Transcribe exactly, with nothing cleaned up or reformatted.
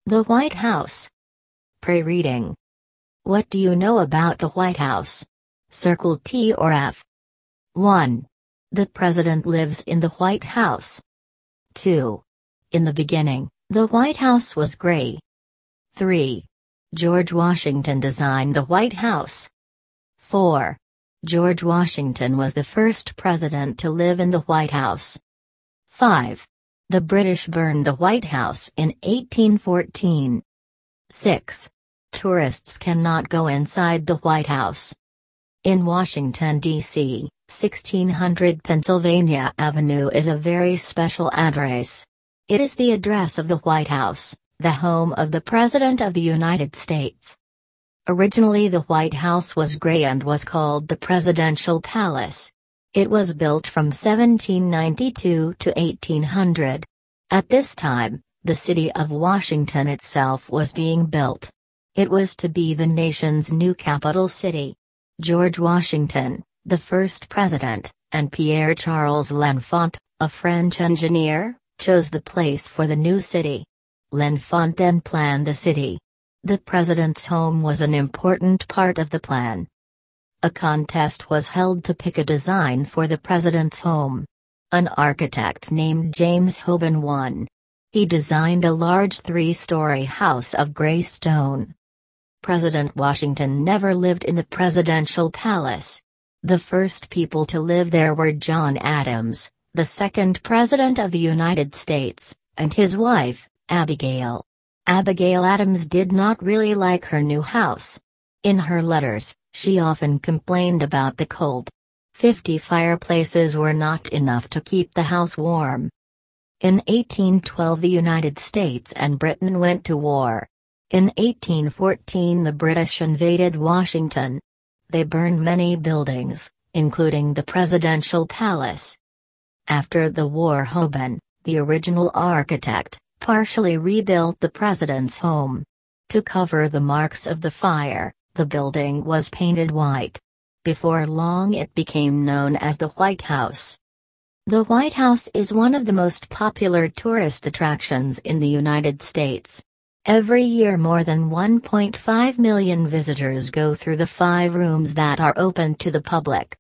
The White House. Pre-reading. What do you know about the White House? Circle T or F. one. The President lives in the White House. two. In the beginning, the White House was gray. three. George Washington designed the White House. four. George Washington was the first president to live in the White House. five. The British burned the White House in eighteen fourteen. six. Tourists cannot go inside the White House. In Washington, D C, sixteen hundred Pennsylvania Avenue is a very special address. It is the address of the White House, the home of the President of the United States. Originally, the White House was gray and was called the Presidential Palace. It was built from seventeen ninety-two to eighteen hundred. At this time, the city of Washington itself was being built. It was to be the nation's new capital city. George Washington, the first president, and Pierre Charles L'Enfant, a French engineer, chose the place for the new city. L'Enfant then planned the city. The president's home was an important part of the plan. A contest was held to pick a design for the president's home. An architect named James Hoban won. He designed a large three-story house of gray stone. President Washington never lived in the presidential palace. The first people to live there were John Adams, the second president of the United States, and his wife, Abigail. Abigail Adams did not really like her new house. In her letters, she often complained about the cold. Fifty fireplaces were not enough to keep the house warm. In eighteen twelve, the United States and Britain went to war. In eighteen fourteen, the British invaded Washington. They burned many buildings, including the presidential palace. After the war, Hoban, the original architect, partially rebuilt the president's home. To cover the marks of the fire, the building was painted white. Before long, it became known as the White House. The White House is one of the most popular tourist attractions in the United States. Every year, more than one point five million visitors go through the five rooms that are open to the public.